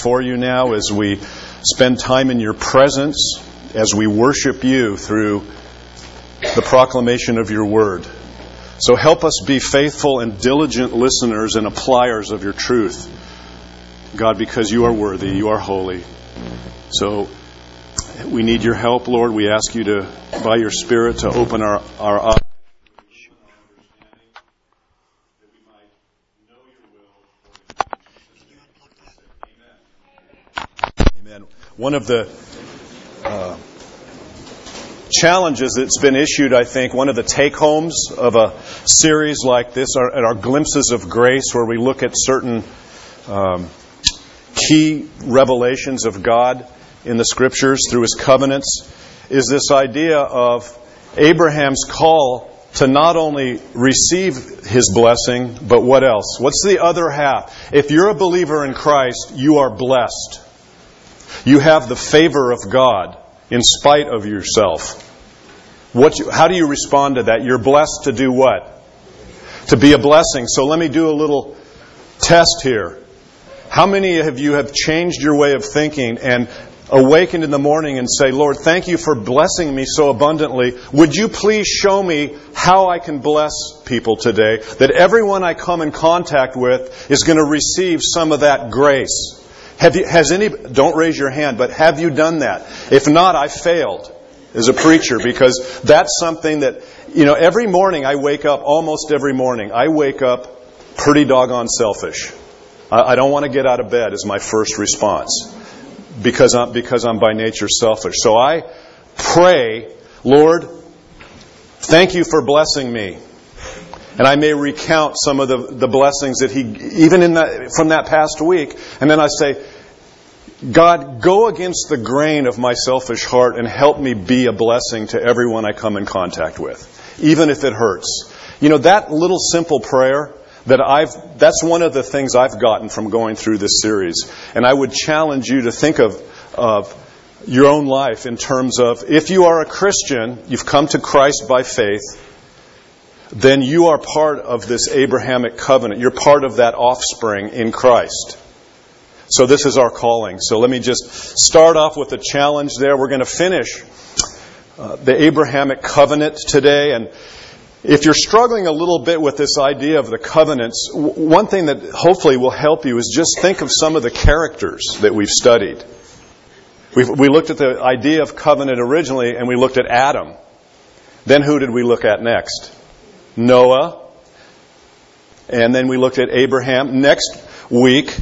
before you now as we spend time in your presence, as we worship you through the proclamation of your word. So help us be faithful and diligent listeners and appliers of your truth, God, because you are worthy, you are holy. So we need your help, Lord. We ask you to, by your Spirit, to open our eyes. Amen. One of the challenges that's been issued, I think, one of the take-homes of a series like this are glimpses of grace, where we look at certain key revelations of God in the Scriptures through His covenants, is this idea of Abraham's call to not only receive his blessing, but what else? What's the other half? If you're a believer in Christ, you are blessed. You have the favor of God in spite of yourself. How do you respond to that? You're blessed to do what? To be a blessing. So let me do a little test here. How many of you have changed your way of thinking and awakened in the morning and say, Lord, thank you for blessing me so abundantly. Would you please show me how I can bless people today, that everyone I come in contact with is going to receive some of that grace? Don't raise your hand, but have you done that? If not, I failed as a preacher, because that's something that, every morning I wake up, almost every morning, I wake up pretty doggone selfish. I don't want to get out of bed is my first response, because I'm by nature selfish. So I pray, Lord, thank you for blessing me. And I may recount some of the blessings that He, even from that past week, and then I say, God, go against the grain of my selfish heart and help me be a blessing to everyone I come in contact with, even if it hurts. That little simple prayer, that's one of the things I've gotten from going through this series. And I would challenge you to think of your own life in terms of, if you are a Christian, you've come to Christ by faith, then you are part of this Abrahamic covenant. You're part of that offspring in Christ. So this is our calling. So let me just start off with a challenge there. We're going to finish the Abrahamic covenant today. And if you're struggling a little bit with this idea of the covenants, one thing that hopefully will help you is just think of some of the characters that we've studied. We looked at the idea of covenant originally, and we looked at Adam. Then who did we look at next? Noah. And then we looked at Abraham. Next week,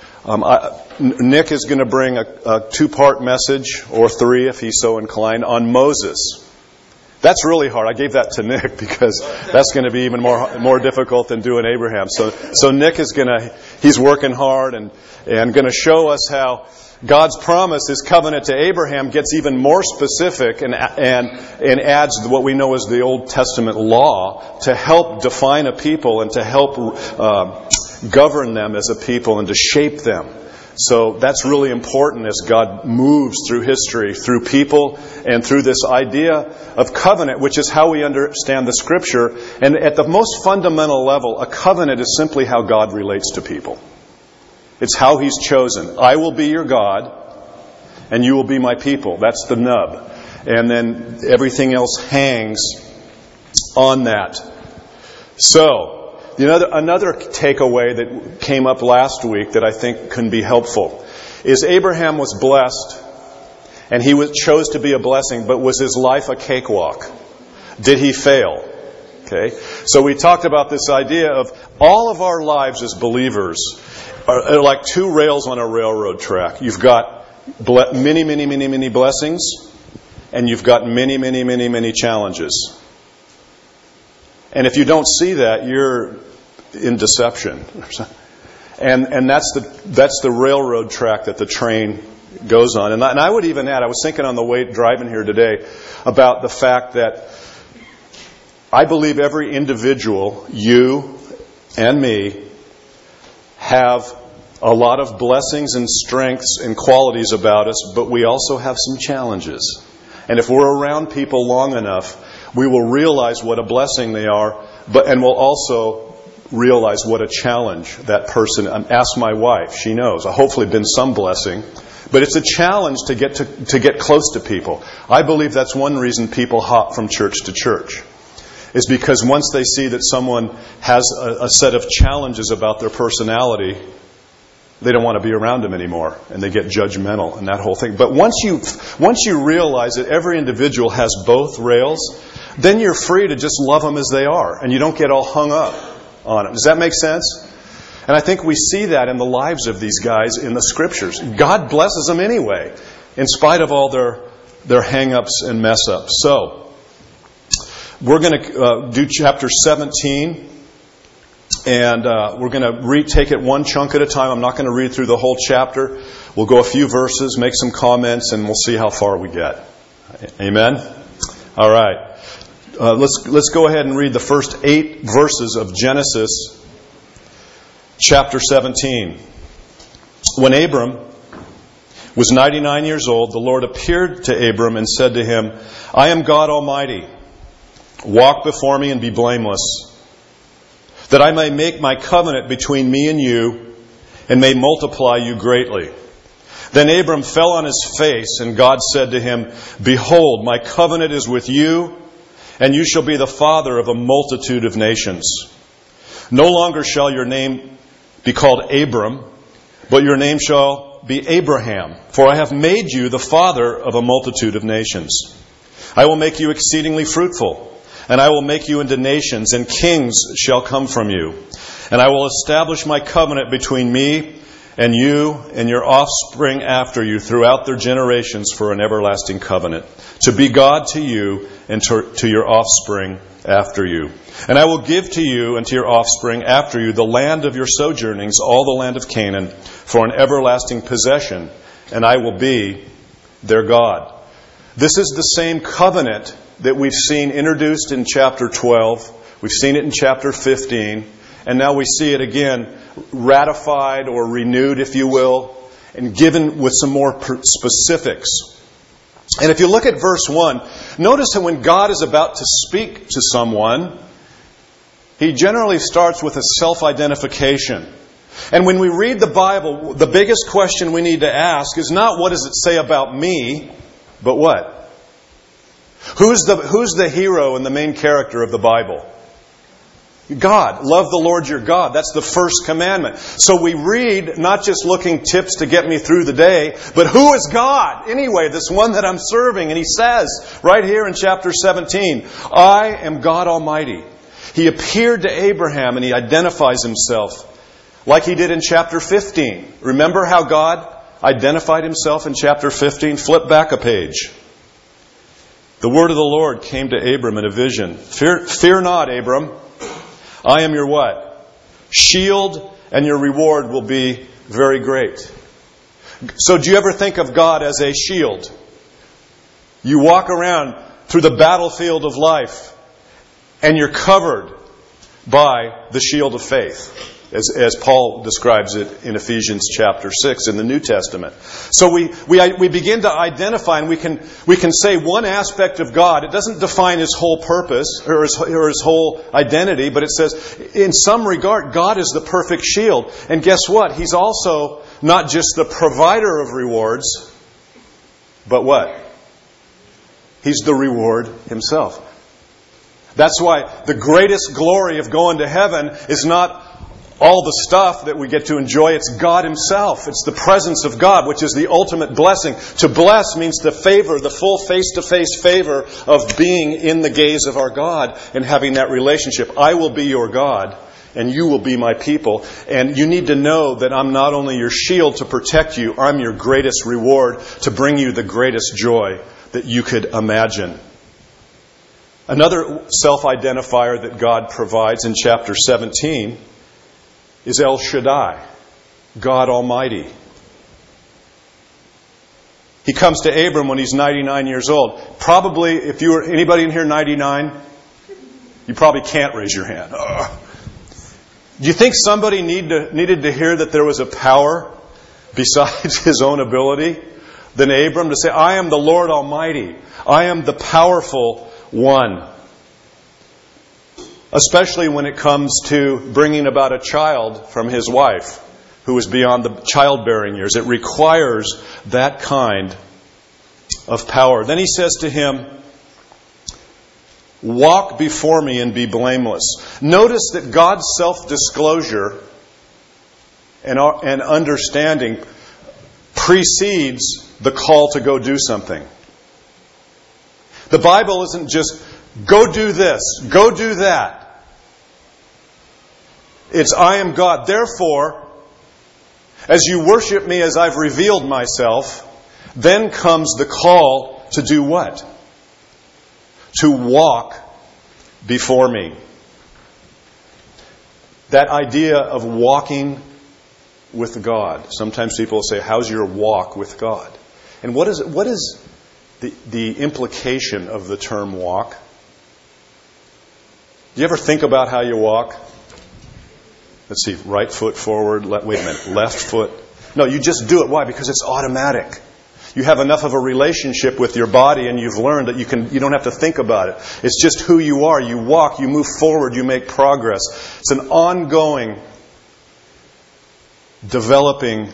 Nick is going to bring a two-part message, or three if he's so inclined, on Moses. That's really hard. I gave that to Nick because that's going to be even more difficult than doing Abraham. So Nick is he's working hard and going to show us how God's promise, His covenant to Abraham, gets even more specific and adds what we know as the Old Testament law to help define a people and to help govern them as a people and to shape them. So that's really important as God moves through history, through people, and through this idea of covenant, which is how we understand the Scripture. And at the most fundamental level, a covenant is simply how God relates to people. It's how He's chosen. I will be your God, and you will be my people. That's the nub. And then everything else hangs on that. So, another takeaway that came up last week that I think can be helpful is Abraham was blessed, and he chose to be a blessing, but was his life a cakewalk? Did he fail? Okay, so we talked about this idea of all of our lives as believers are like two rails on a railroad track. You've got many, many, many, many blessings, and you've got many, many, many, many challenges. And if you don't see that, you're in deception. And that's the railroad track that the train goes on. And I would even add, I was thinking on the way driving here today about the fact that I believe every individual, you and me, have a lot of blessings and strengths and qualities about us, but we also have some challenges. And if we're around people long enough, we will realize what a blessing they are, and we'll also realize what a challenge that person. Ask my wife; she knows. Hopefully, been some blessing, but it's a challenge to get close to people. I believe that's one reason people hop from church to church, is because once they see that someone has a set of challenges about their personality, they don't want to be around them anymore, and they get judgmental and that whole thing. But once you realize that every individual has both rails, then you're free to just love them as they are, and you don't get all hung up on them. Does that make sense? And I think we see that in the lives of these guys in the Scriptures. God blesses them anyway, in spite of all their hang-ups and mess-ups. So, we're going to do chapter 17, and we're going to take it one chunk at a time. I'm not going to read through the whole chapter. We'll go a few verses, make some comments, and we'll see how far we get. Amen? All right. Let's go ahead and read the first 8 verses of Genesis chapter 17. When Abram was 99 years old, the Lord appeared to Abram and said to him, I am God Almighty. Walk before me and be blameless, that I may make my covenant between me and you, and may multiply you greatly. Then Abram fell on his face, and God said to him, Behold, my covenant is with you, and you shall be the father of a multitude of nations. No longer shall your name be called Abram, but your name shall be Abraham, for I have made you the father of a multitude of nations. I will make you exceedingly fruitful, and I will make you into nations, and kings shall come from you. And I will establish my covenant between me and you and your offspring after you throughout their generations for an everlasting covenant, to be God to you and to your offspring after you. And I will give to you and to your offspring after you the land of your sojournings, all the land of Canaan, for an everlasting possession, and I will be their God. This is the same covenant that we've seen introduced in chapter 12. We've seen it in chapter 15. And now we see it again ratified or renewed, if you will, and given with some more specifics. And if you look at verse 1, notice that when God is about to speak to someone, He generally starts with a self-identification. And when we read the Bible, the biggest question we need to ask is not what does it say about me, but what? Who's the hero and the main character of the Bible? God. Love the Lord your God. That's the first commandment. So we read, not just looking tips to get me through the day, but who is God? Anyway, this one that I'm serving. And He says, right here in chapter 17, I am God Almighty. He appeared to Abraham and He identifies Himself like He did in chapter 15. Remember how God identified Himself in chapter 15? Flip back a page. The word of the Lord came to Abram in a vision. Fear not, Abram. I am your what? Shield, and your reward will be very great. So do you ever think of God as a shield? You walk around through the battlefield of life, and you're covered by the shield of faith, as Paul describes it in Ephesians chapter 6 in the New Testament. So we begin to identify, and we can say one aspect of God. It doesn't define His whole purpose or his whole identity, but it says in some regard God is the perfect shield. And guess what? He's also not just the provider of rewards, but what? He's the reward Himself. That's why the greatest glory of going to heaven is not all the stuff that we get to enjoy. It's God Himself. It's the presence of God, which is the ultimate blessing. To bless means the favor, the full face-to-face favor of being in the gaze of our God and having that relationship. I will be your God, and you will be my people. And you need to know that I'm not only your shield to protect you, I'm your greatest reward to bring you the greatest joy that you could imagine. Another self-identifier that God provides in chapter 17 is El Shaddai, God Almighty. He comes to Abram when he's 99 years old. Probably, if you were anybody in here 99, you probably can't raise your hand. Ugh. Do you think somebody needed to hear that there was a power besides his own ability than Abram to say, I am the Lord Almighty. I am the powerful one. especially when it comes to bringing about a child from his wife who is beyond the childbearing years. It requires that kind of power. Then he says to him, walk before me and be blameless. Notice that God's self-disclosure and understanding precedes the call to go do something. The Bible isn't just, go do this, go do that. It's, I am God. Therefore, as you worship me as I've revealed myself, then comes the call to do what? To walk before me. That idea of walking with God. Sometimes people say, how's your walk with God? And what is the implication of the term walk? Do you ever think about how you walk? Let's see, right foot forward, wait a minute, left foot. No, you just do it. Why? Because it's automatic. You have enough of a relationship with your body and you've learned that you don't have to think about it. It's just who you are. You walk, you move forward, you make progress. It's an ongoing, developing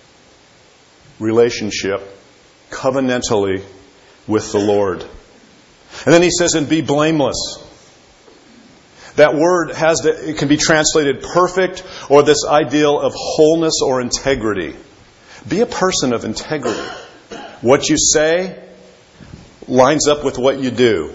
relationship covenantally with the Lord. And then he says, and be blameless. That word it can be translated perfect, or this ideal of wholeness or integrity. Be a person of integrity. What you say lines up with what you do.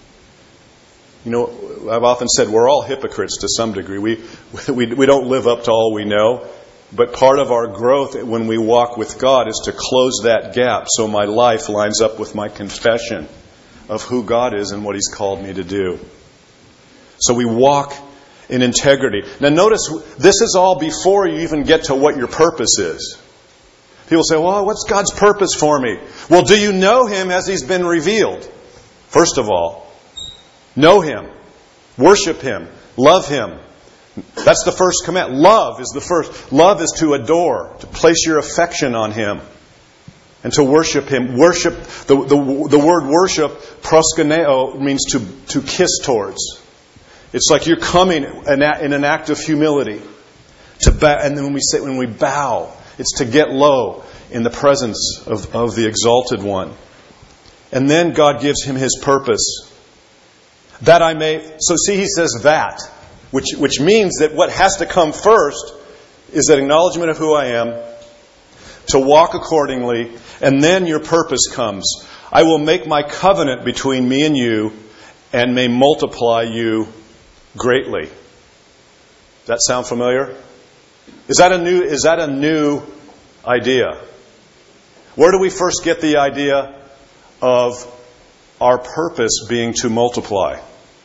You know, I've often said we're all hypocrites to some degree. We don't live up to all we know. But part of our growth when we walk with God is to close that gap so my life lines up with my confession of who God is and what He's called me to do. So we walk in integrity. Now notice, this is all before you even get to what your purpose is. People say, well, what's God's purpose for me? Well, do you know Him as He's been revealed? First of all, know Him. Worship Him. Love Him. That's the first command. Love is the first. Love is to adore, to place your affection on Him, and to worship Him. Worship, the word worship, proskuneo, means to kiss towards. It's like you're coming in an act of humility. And then when we bow, it's to get low in the presence of the exalted one. And then God gives him his purpose. That I may... So see, he says that, which means that what has to come first is that acknowledgement of who I am, to walk accordingly, and then your purpose comes. I will make my covenant between me and you, and may multiply you greatly. Does that sound familiar? Is that a new idea? Where do we first get the idea of our purpose being to multiply?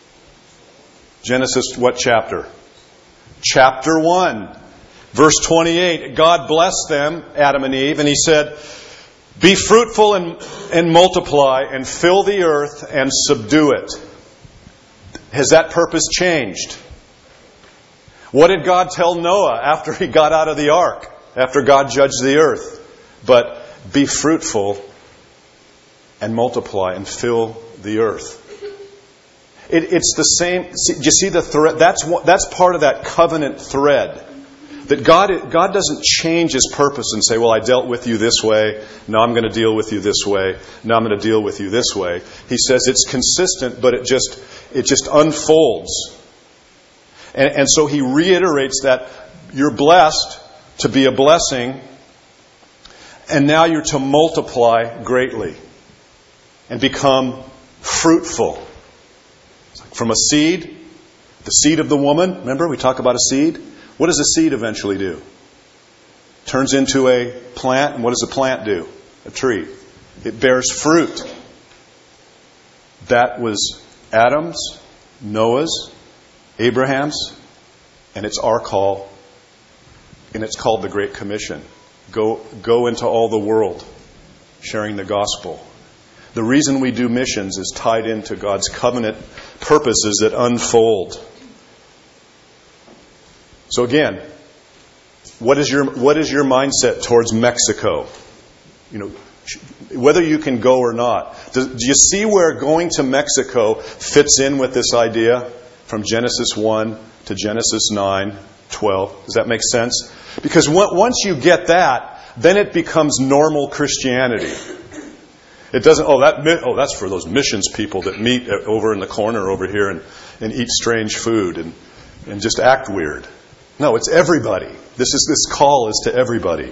Genesis, what chapter? Chapter 1, verse 28. God blessed them, Adam and Eve, and He said, be fruitful and multiply and fill the earth and subdue it. Has that purpose changed? What did God tell Noah after he got out of the ark? After God judged the earth? But be fruitful and multiply and fill the earth. It's the same. Do you see the thread? That's part of that covenant thread. That God doesn't change His purpose and say, well, I dealt with you this way. Now I'm going to deal with you this way. Now I'm going to deal with you this way. He says it's consistent, but it just unfolds. And so He reiterates that you're blessed to be a blessing, and now you're to multiply greatly and become fruitful. From a seed, the seed of the woman, remember we talk about a seed? What does a seed eventually do? Turns into a plant, and what does a plant do? A tree. It bears fruit. That was Adam's, Noah's, Abraham's, and it's our call, and it's called the Great Commission. Go into all the world, sharing the gospel. The reason we do missions is tied into God's covenant purposes that unfold. So again, what is your mindset towards Mexico? You know, whether you can go or not. Do you see where going to Mexico fits in with this idea from Genesis 1 to Genesis 9:12. Does that make sense? Because once you get that, then it becomes normal Christianity. It doesn't, that's for those missions people that meet over in the corner over here and eat strange food and just act weird. No, it's everybody. This call is to everybody.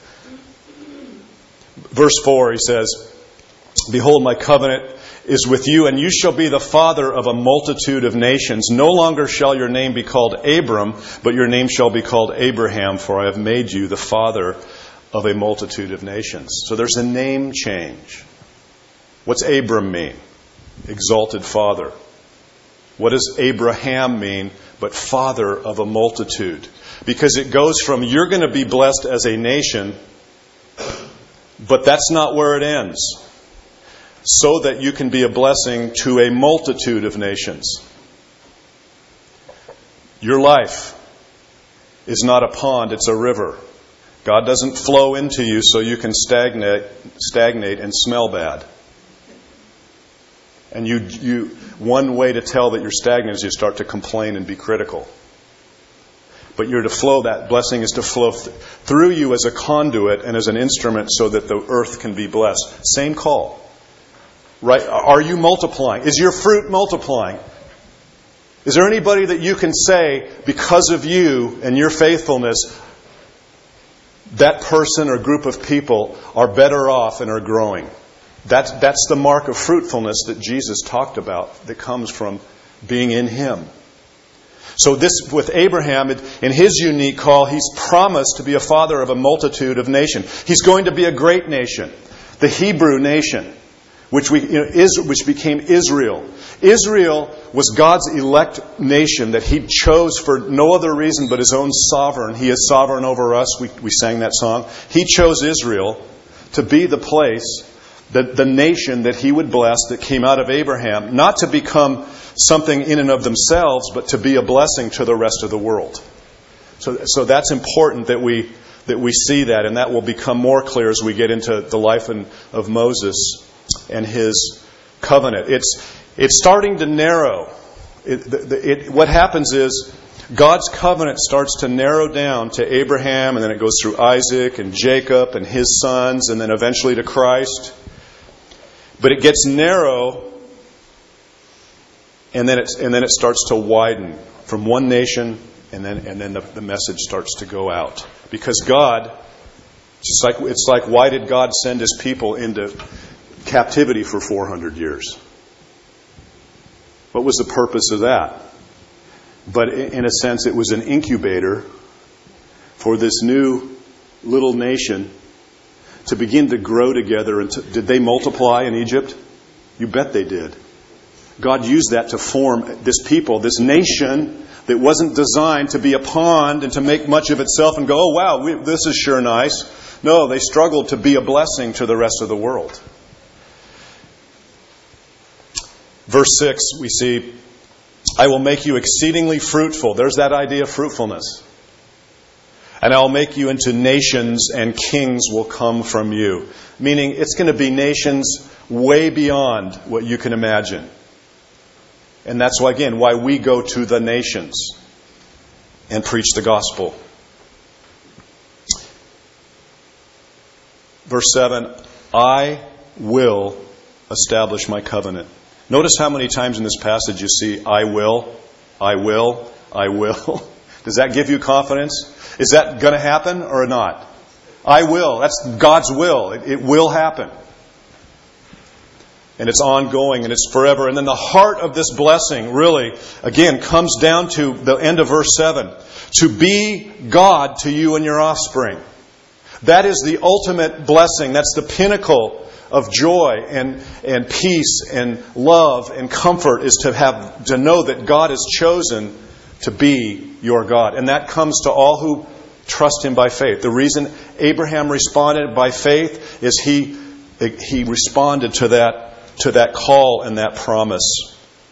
Verse 4, he says, "Behold, my covenant is with you, and you shall be the father of a multitude of nations. No longer shall your name be called Abram, but your name shall be called Abraham, for I have made you the father of a multitude of nations." So there's a name change. What's Abram mean? Exalted father. What does Abraham mean? But father of a multitude. Because it goes from you're going to be blessed as a nation, but that's not where it ends. So that you can be a blessing to a multitude of nations. Your life is not a pond, it's a river. God doesn't flow into you so you can stagnate and smell bad. And one way to tell that you're stagnant is you start to complain and be critical. But you're to flow, that blessing is to flow through you as a conduit and as an instrument so that the earth can be blessed. Same call. Right? Are you multiplying? Is your fruit multiplying? Is there anybody that you can say, because of you and your faithfulness, that person or group of people are better off and are growing? That's the mark of fruitfulness that Jesus talked about, that comes from being in Him. So this, with Abraham, in his unique call, he's promised to be a father of a multitude of nations. He's going to be a great nation, the Hebrew nation, which became Israel. Israel was God's elect nation that He chose for no other reason but His own sovereign. He is sovereign over us. We sang that song. He chose Israel to be the place, the nation that He would bless, that came out of Abraham, not to become something in and of themselves, but to be a blessing to the rest of the world. So that's important that we see that, and that will become more clear as we get into the life of Moses and his covenant. It's starting to narrow. What happens is God's covenant starts to narrow down to Abraham, and then it goes through Isaac and Jacob and his sons, and then eventually to Christ. But it gets narrow, and then it starts to widen from one nation, and then the message starts to go out. Because God, it's like why did God send His people into captivity for 400 years? What was the purpose of that? But in a sense, it was an incubator for this new little nation to begin to grow together. And did they multiply in Egypt? You bet they did. God used that to form this people, this nation that wasn't designed to be a pond and to make much of itself and go, oh wow, this is sure nice. No, they struggled to be a blessing to the rest of the world. Verse 6, we see, I will make you exceedingly fruitful. There's that idea of fruitfulness. And I'll make you into nations, and kings will come from you. Meaning, it's going to be nations way beyond what you can imagine. And that's why, again, why we go to the nations and preach the gospel. Verse 7, I will establish my covenant. Notice how many times in this passage you see, I will, I will, I will. Does that give you confidence? Is that going to happen or not? I will. That's God's will. It will happen. And it's ongoing and it's forever. And then the heart of this blessing really, again, comes down to the end of verse 7. To be God to you and your offspring. That is the ultimate blessing. That's the pinnacle of joy and peace and love and comfort, is to know that God has chosen to be your God. And that comes to all who trust Him by faith. The reason Abraham responded by faith is he responded to that call and that promise.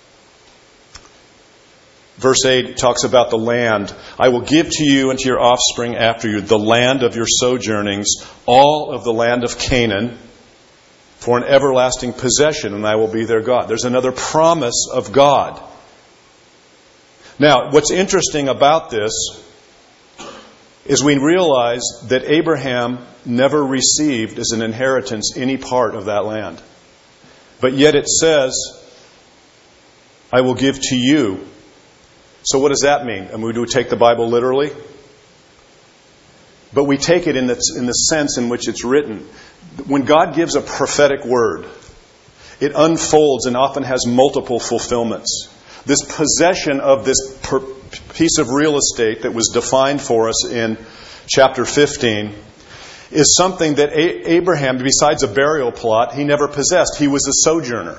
Verse 8 talks about the land. I will give to you and to your offspring after you the land of your sojournings, all of the land of Canaan, for an everlasting possession, and I will be their God. There's another promise of God. Now, what's interesting about this is we realize that Abraham never received as an inheritance any part of that land. But yet it says, I will give to you. So what does that mean? I mean, do we take the Bible literally? But we take it in the sense in which it's written. When God gives a prophetic word, it unfolds and often has multiple fulfillments. This possession of this piece of real estate that was defined for us in chapter 15 is something that Abraham, besides a burial plot, he never possessed. He was a sojourner.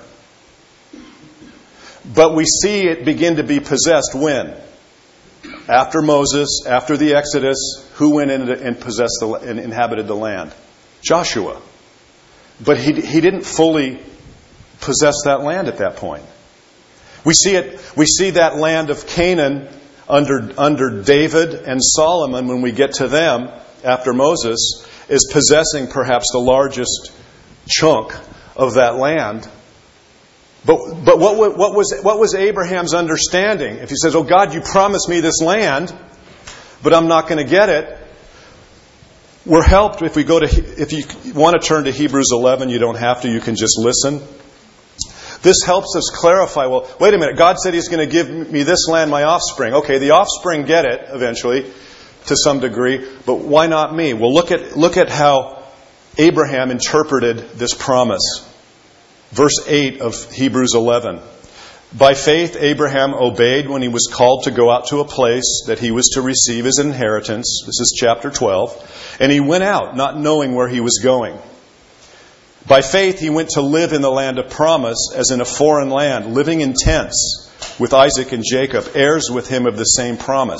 But we see it begin to be possessed when? After Moses, after the Exodus, who went in and possessed and inhabited the land? Joshua. But he didn't fully possess that land at that point. We see that land of Canaan under David and Solomon, when we get to them after Moses, is possessing perhaps the largest chunk of that land. But what was Abraham's understanding? If he says, "Oh God, you promised me this land, but I'm not going to get it," we're helped if you want to turn to Hebrews 11. You don't have to. You can just listen. This helps us clarify, well, wait a minute, God said He's going to give me this land, my offspring. Okay, the offspring get it eventually, to some degree, but why not me? Well, look at how Abraham interpreted this promise. Verse 8 of Hebrews 11. By faith, Abraham obeyed when he was called to go out to a place that he was to receive as an inheritance. This is chapter 12. And he went out, not knowing where he was going. By faith, he went to live in the land of promise as in a foreign land, living in tents with Isaac and Jacob, heirs with him of the same promise.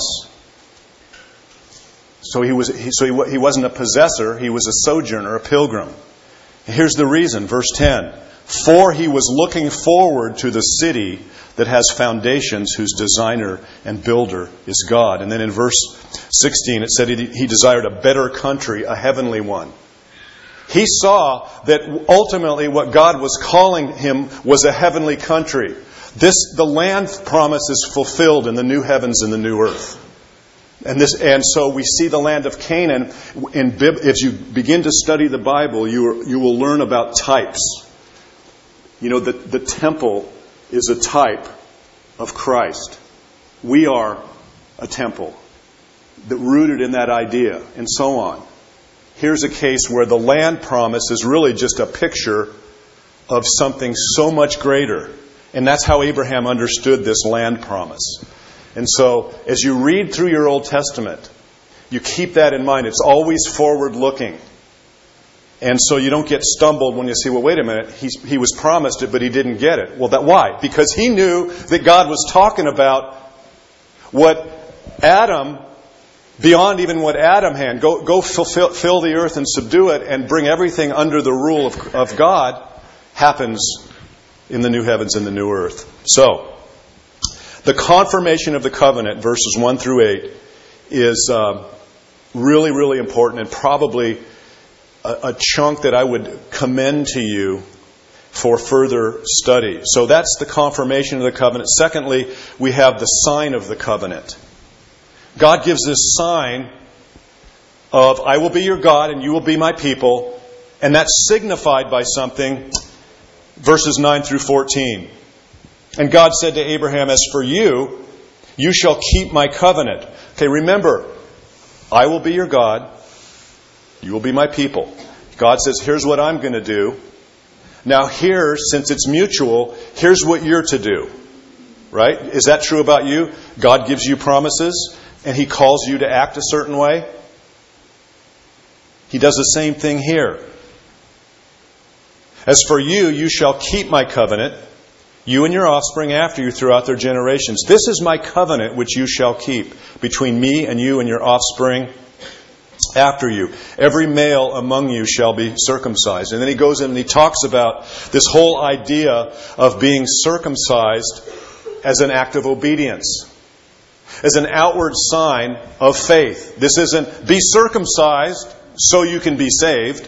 So he wasn't a possessor, he was a sojourner, a pilgrim. Here's the reason, verse 10. For he was looking forward to the city that has foundations, whose designer and builder is God. And then in verse 16 it said he desired a better country, a heavenly one. He saw that ultimately what God was calling him was a heavenly country. The land promise is fulfilled in the new heavens and the new earth. And so we see the land of Canaan. If you begin to study the Bible, you will learn about types. You know, the temple is a type of Christ. We are a temple rooted in that idea, and so on. Here's a case where the land promise is really just a picture of something so much greater. And that's how Abraham understood this land promise. And so, as you read through your Old Testament, you keep that in mind. It's always forward-looking. And so you don't get stumbled when you see, well, wait a minute, he was promised it, but he didn't get it. Well, why? Because he knew that God was talking about what Adam, beyond even what Adam had. Go fill the earth and subdue it and bring everything under the rule of God, happens in the new heavens and the new earth. So, the confirmation of the covenant, verses 1 through 8, is really, really important, and probably a chunk that I would commend to you for further study. So that's the confirmation of the covenant. Secondly, we have the sign of the covenant. God gives this sign of, I will be your God and you will be my people. And that's signified by something, verses 9 through 14. And God said to Abraham, as for you, you shall keep my covenant. Okay, remember, I will be your God. You will be my people. God says, here's what I'm going to do. Now here, since it's mutual, here's what you're to do. Right? Is that true about you? God gives you promises, and He calls you to act a certain way. He does the same thing here. As for you, you shall keep my covenant, you and your offspring after you throughout their generations. This is my covenant which you shall keep between me and you and your offspring after you. Every male among you shall be circumcised. And then he goes in and he talks about this whole idea of being circumcised as an act of obedience, as an outward sign of faith. This isn't be circumcised so you can be saved.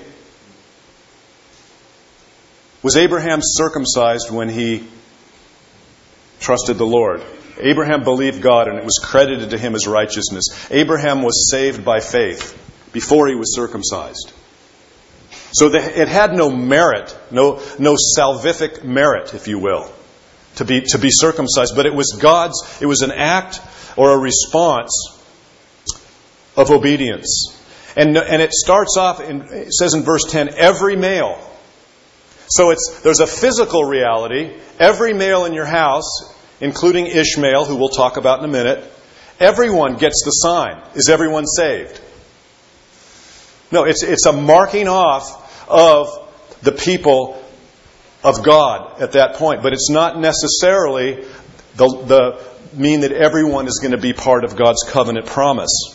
Was Abraham circumcised when he trusted the Lord? Abraham believed God and it was credited to him as righteousness. Abraham was saved by faith before he was circumcised. So it had no merit, no salvific merit, if you will, to be circumcised. But it was an act or a response of obedience. And it starts off, it says in verse 10, every male. So there's a physical reality. Every male in your house, including Ishmael, who we'll talk about in a minute, everyone gets the sign. Is everyone saved? No, it's a marking off of the people of God at that point. But it's not necessarily the mean that everyone is going to be part of God's covenant promise.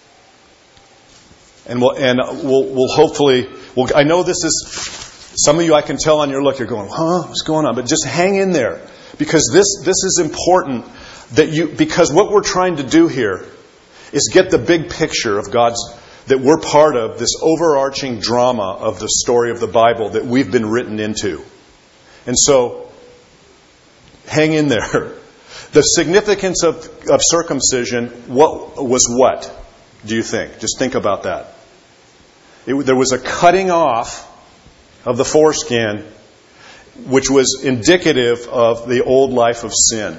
And we'll hopefully... I know this is... Some of you, I can tell on your look, you're going, what's going on? But just hang in there. Because this is important because what we're trying to do here is get the big picture of that we're part of, this overarching drama of the story of the Bible that we've been written into. And so, hang in there. The significance of circumcision, what do you think? Just think about that. There was a cutting off of the foreskin, which was indicative of the old life of sin.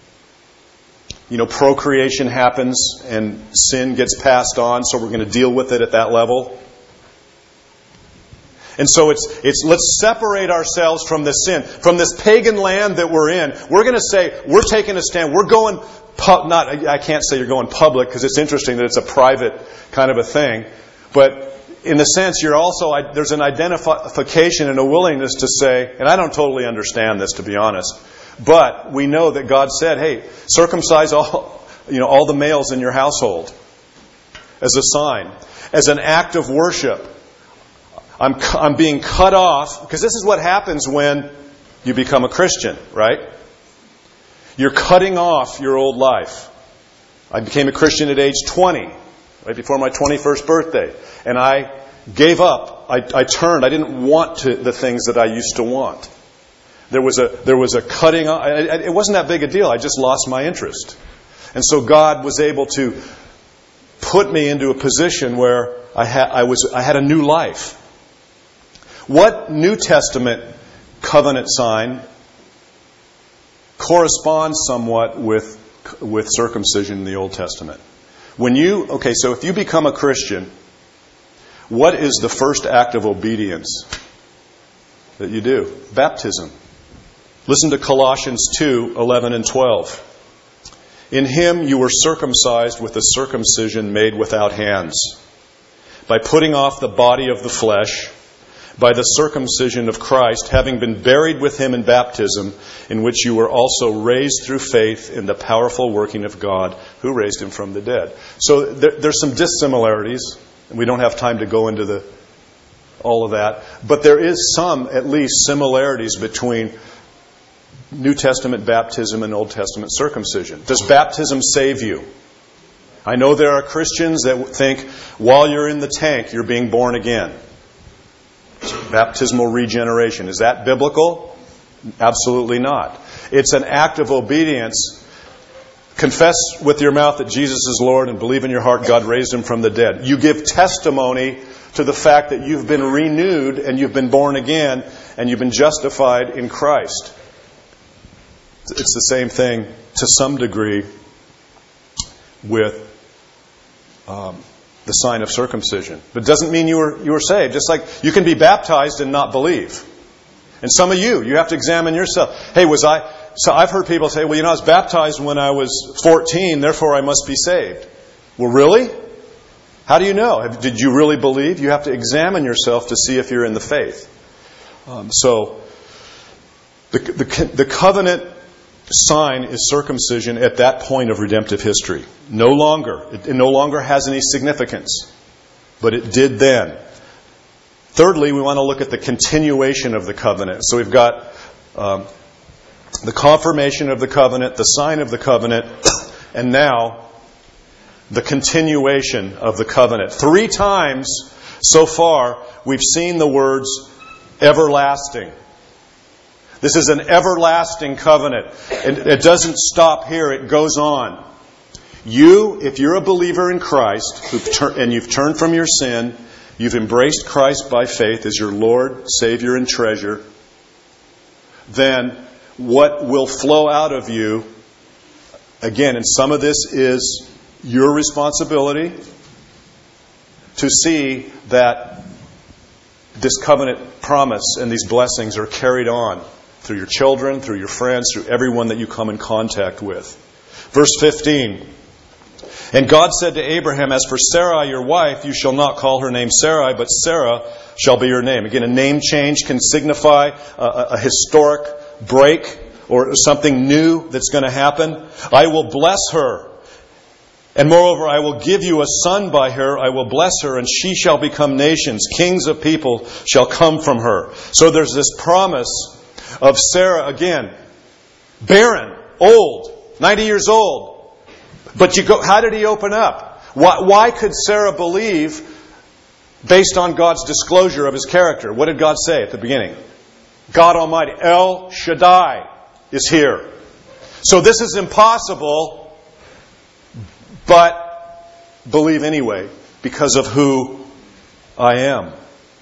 Procreation happens and sin gets passed on, so we're going to deal with it at that level. And so it's let's separate ourselves from this sin, from this pagan land that we're in. We're going to say, we're taking a stand. We're going, I can't say you're going public because it's interesting that it's a private kind of a thing. But in the sense, there's an identification and a willingness to say, and I don't totally understand this, to be honest, but we know that God said, hey, circumcise all the males in your household as a sign, as an act of worship. I'm being cut off, because this is what happens when you become a Christian, right? You're cutting off your old life. I became a Christian at age 20, right before my 21st birthday. And I gave up. I turned. I didn't want the things that I used to want. There was a cutting off. It wasn't that big a deal. I just lost my interest. And so God was able to put me into a position where I had a new life. What New Testament covenant sign corresponds somewhat with circumcision in the Old Testament? So if you become a Christian, what is the first act of obedience that you do? Baptism. Listen to Colossians 2:11 and 12. In Him you were circumcised with a circumcision made without hands, by putting off the body of the flesh, by the circumcision of Christ, having been buried with Him in baptism, in which you were also raised through faith in the powerful working of God, who raised Him from the dead. So there's some dissimilarities, and we don't have time to go into all of that. But there is some, at least, similarities between New Testament baptism and Old Testament circumcision. Does baptism save you? I know there are Christians that think while you're in the tank, you're being born again. Baptismal regeneration. Is that biblical? Absolutely not. It's an act of obedience. Confess with your mouth that Jesus is Lord and believe in your heart God raised Him from the dead. You give testimony to the fact that you've been renewed and you've been born again and you've been justified in Christ. It's the same thing to some degree with the sign of circumcision. But it doesn't mean you were saved. Just like you can be baptized and not believe. And some of you have to examine yourself. Hey, so I've heard people say, well, I was baptized when I was 14, therefore I must be saved. Well, really? How do you know? Did you really believe? You have to examine yourself to see if you're in the faith. So the covenant sign is circumcision at that point of redemptive history. It no longer has any significance, but it did then. Thirdly, we want to look at the continuation of the covenant. So we've got the confirmation of the covenant, the sign of the covenant, and now the continuation of the covenant. 3 times so far we've seen the words everlasting. This is an everlasting covenant. And it doesn't stop here. It goes on. You, if you're a believer in Christ, and you've turned from your sin, you've embraced Christ by faith as your Lord, Savior, and treasure, then what will flow out of you, again, and some of this is your responsibility, to see that this covenant promise and these blessings are carried on through your children, through your friends, through everyone that you come in contact with. Verse 15. And God said to Abraham, as for Sarai, your wife, you shall not call her name Sarai, but Sarah shall be your name. Again, a name change can signify a historic break or something new that's going to happen. I will bless her. And moreover, I will give you a son by her. I will bless her, and she shall become nations. Kings of people shall come from her. So there's this promise of Sarah, again, barren, old, 90 years old. But how did he open up? Why could Sarah believe based on God's disclosure of His character? What did God say at the beginning? God Almighty, El Shaddai, is here. So this is impossible, but believe anyway, because of who I am.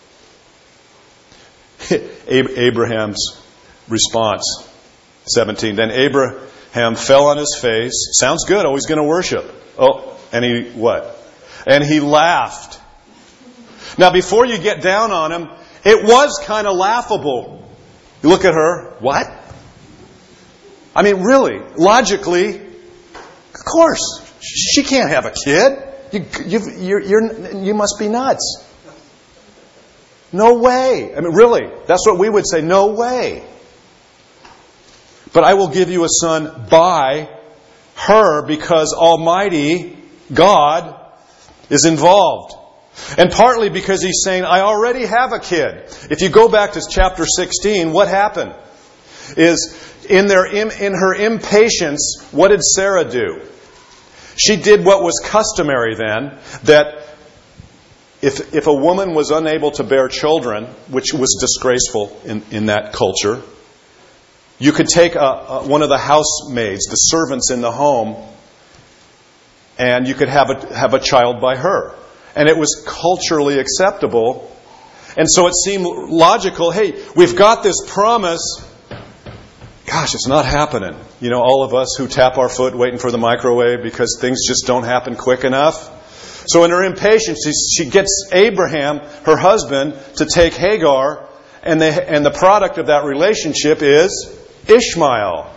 Abraham's response, 17. Then Abraham fell on his face. Sounds good. Oh, he's going to worship. Oh, and he what? And he laughed. Now, before you get down on him, it was kind of laughable. You look at her. What? I mean, really, logically, of course, she can't have a kid. You must be nuts. No way. I mean, really, that's what we would say. No way. But I will give you a son by her because Almighty God is involved. And partly because He's saying, I already have a kid. If you go back to chapter 16, what happened? Is in her impatience, what did Sarah do? She did what was customary then, that if a woman was unable to bear children, which was disgraceful in that culture, you could take one of the housemaids, the servants in the home, and you could have a child by her. And it was culturally acceptable. And so it seemed logical, hey, we've got this promise. Gosh, it's not happening. You know, all of us who tap our foot waiting for the microwave because things just don't happen quick enough. So in her impatience, she gets Abraham, her husband, to take Hagar, and the product of that relationship is Ishmael.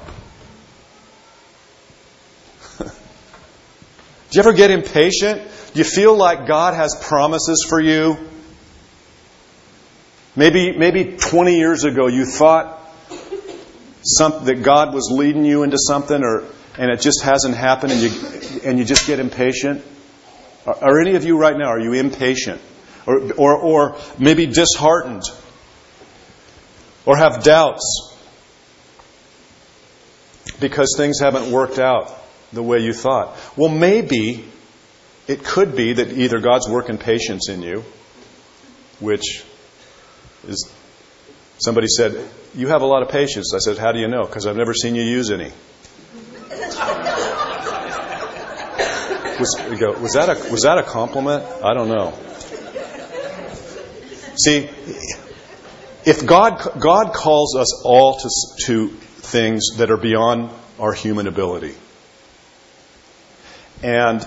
Do you ever get impatient? Do you feel like God has promises for you? Maybe 20 years ago you thought that God was leading you into something, and it just hasn't happened, and you just get impatient. Are any of you right now, are you impatient? Or maybe disheartened? Or have doubts? Because things haven't worked out the way you thought. Well, maybe it could be that either God's working patience in you, which is, somebody said, you have a lot of patience. I said, how do you know? Because I've never seen you use any. Was that a compliment? I don't know. See, if God calls us all to things that are beyond our human ability. And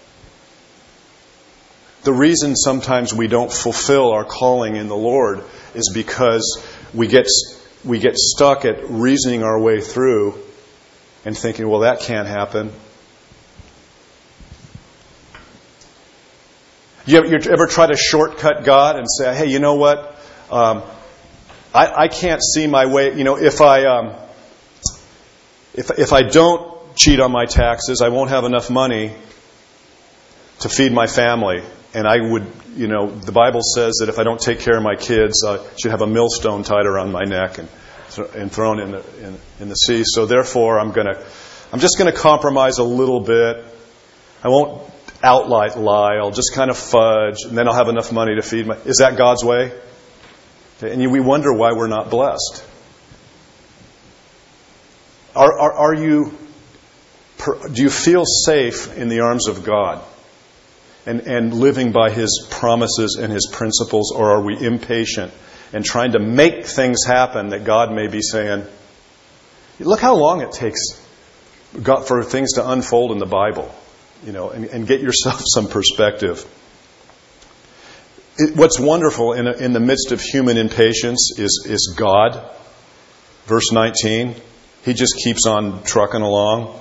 the reason sometimes we don't fulfill our calling in the Lord is because we get stuck at reasoning our way through and thinking, well, that can't happen. You ever try to shortcut God and say, hey, you know what? I can't see my way. You know, if I don't cheat on my taxes, I won't have enough money to feed my family. And I would, you know, the Bible says that if I don't take care of my kids, I should have a millstone tied around my neck and thrown in the sea. So therefore, I'm just gonna compromise a little bit. I won't outright lie. I'll just kind of fudge, and then I'll have enough money to feed my... Is that God's way? And we wonder why we're not blessed. do you feel safe in the arms of God and living by His promises and His principles, or are we impatient and trying to make things happen that God may be saying, look how long it takes for things to unfold in the Bible, and get yourself some perspective. What's wonderful in the midst of human impatience is God. Verse 19, He just keeps on trucking along.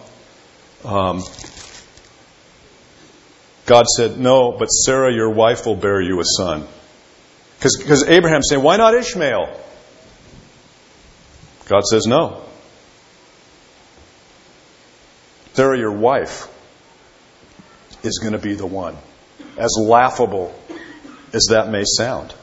God said, no, but Sarah, your wife, will bear you a son. Because Abraham's saying, why not Ishmael? God says, no. Sarah, your wife, is going to be the one. As laughable as that may sound.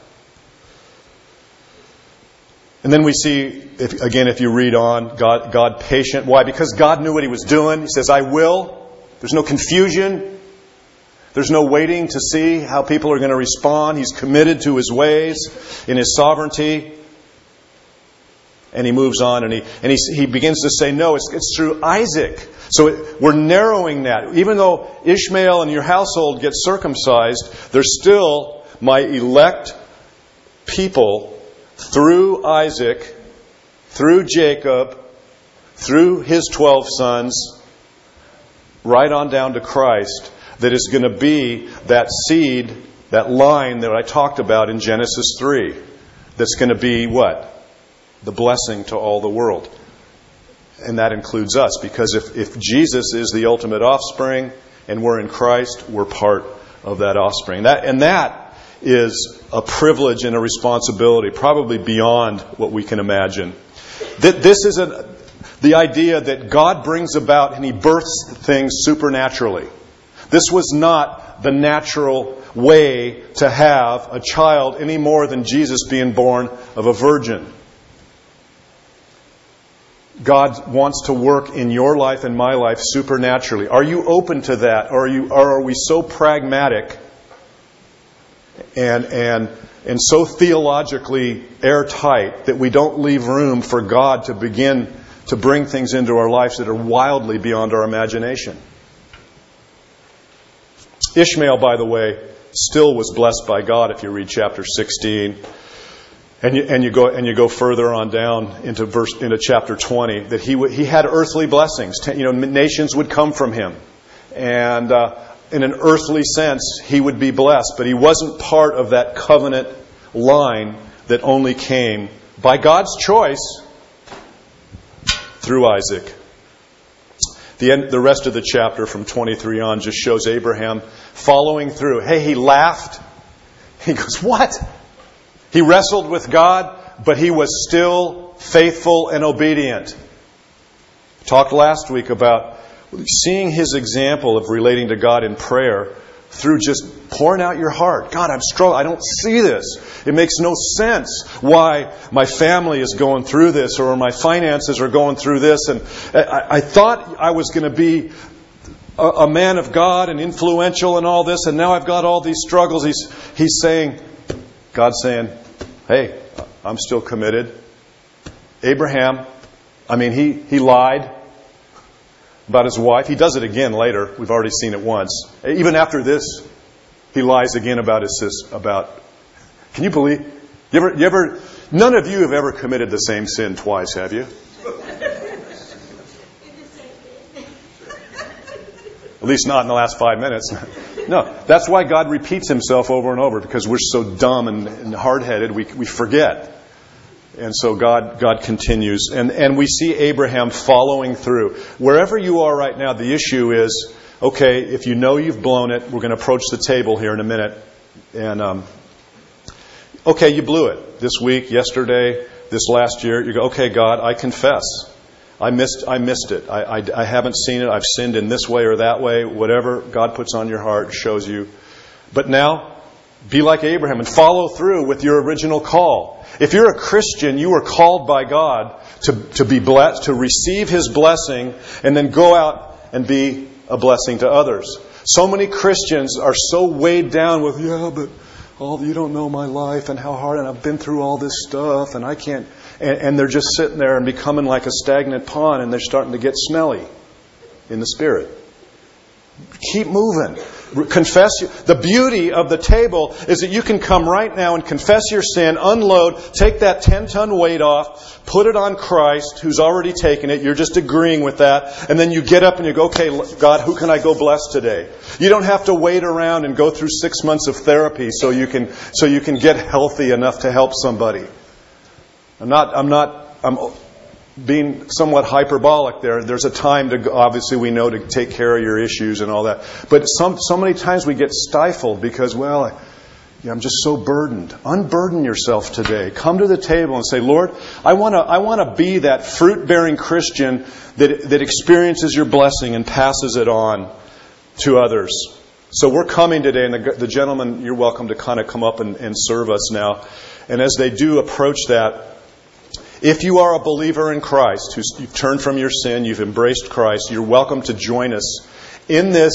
And then we see, if you read on, God patient. Why? Because God knew what He was doing. He says, I will. There's no confusion. There's no waiting to see how people are going to respond. He's committed to His ways in His sovereignty. And He moves on and he begins to say, no, it's through Isaac. So we're narrowing that. Even though Ishmael and your household get circumcised, they're still my elect people through Isaac, through Jacob, through his 12 sons, right on down to Christ, that is going to be that seed, that line that I talked about in Genesis 3. That's going to be what? The blessing to all the world. And that includes us, because if Jesus is the ultimate offspring and we're in Christ, we're part of that offspring. That is a privilege and a responsibility, probably beyond what we can imagine. This is the idea that God brings about and He births things supernaturally. This was not the natural way to have a child any more than Jesus being born of a virgin. God wants to work in your life and my life supernaturally. Are you open to that? Or are we so pragmatic and so theologically airtight that we don't leave room for God to begin to bring things into our lives that are wildly beyond our imagination? Ishmael, by the way, still was blessed by God if you read chapter 16. And you go further on down into chapter 20, that he had earthly blessings. Nations would come from him, and in an earthly sense, he would be blessed. But he wasn't part of that covenant line that only came by God's choice through Isaac. The rest of the chapter from 23 on just shows Abraham following through. Hey, he laughed. He goes, what? He wrestled with God, but he was still faithful and obedient. Talked last week about seeing his example of relating to God in prayer through just pouring out your heart. God, I'm struggling. I don't see this. It makes no sense why my family is going through this or my finances are going through this. And I thought I was going to be a man of God and influential and all this, and now I've got all these struggles. He's saying, God's saying, hey, I'm still committed. Abraham, he lied about his wife. He does it again later. We've already seen it once. Even after this, he lies again about his sister. Can you believe? None of you have ever committed the same sin twice, have you? At least not in the last 5 minutes. No, that's why God repeats Himself over and over, because we're so dumb and hard-headed, we forget. And so God continues. And we see Abraham following through. Wherever you are right now, the issue is, okay, if you know you've blown it, we're going to approach the table here in a minute. And, okay, you blew it. This week, yesterday, this last year, you go, okay, God, I confess. I missed it. I haven't seen it. I've sinned in this way or that way. Whatever God puts on your heart shows you. But now, be like Abraham and follow through with your original call. If you're a Christian, you are called by God to be blessed, to receive His blessing, and then go out and be a blessing to others. So many Christians are so weighed down with, you don't know my life and how hard, and I've been through all this stuff, and I can't. and they're just sitting there and becoming like a stagnant pond, and they're starting to get smelly in the spirit. Keep moving. Confess. The beauty of the table is that you can come right now and confess your sin, unload, take that 10-ton weight off, put it on Christ, who's already taken it. You're just agreeing with that. And then you get up and you go, okay, God, who can I go bless today? You don't have to wait around and go through 6 months of therapy so you can get healthy enough to help somebody. I'm being somewhat hyperbolic there. There's a time to, obviously we know, to take care of your issues and all that. But so many times we get stifled because, I'm just so burdened. Unburden yourself today. Come to the table and say, Lord, I want to be that fruit-bearing Christian that experiences your blessing and passes it on to others. So we're coming today, and the gentlemen, you're welcome to kind of come up and serve us now. And as they do approach that, if you are a believer in Christ, you've turned from your sin, you've embraced Christ, you're welcome to join us in this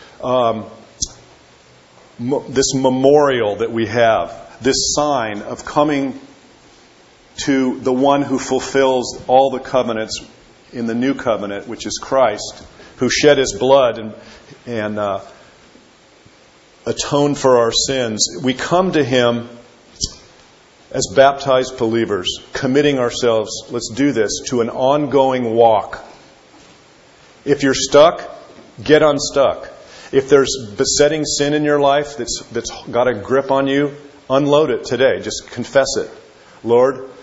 memorial that we have, this sign of coming to the one who fulfills all the covenants in the new covenant, which is Christ, who shed His blood and atoned for our sins. We come to Him as baptized believers, committing ourselves, let's do this, to an ongoing walk. If you're stuck, get unstuck. If there's besetting sin in your life that's got a grip on you, unload it today. Just confess it. Lord,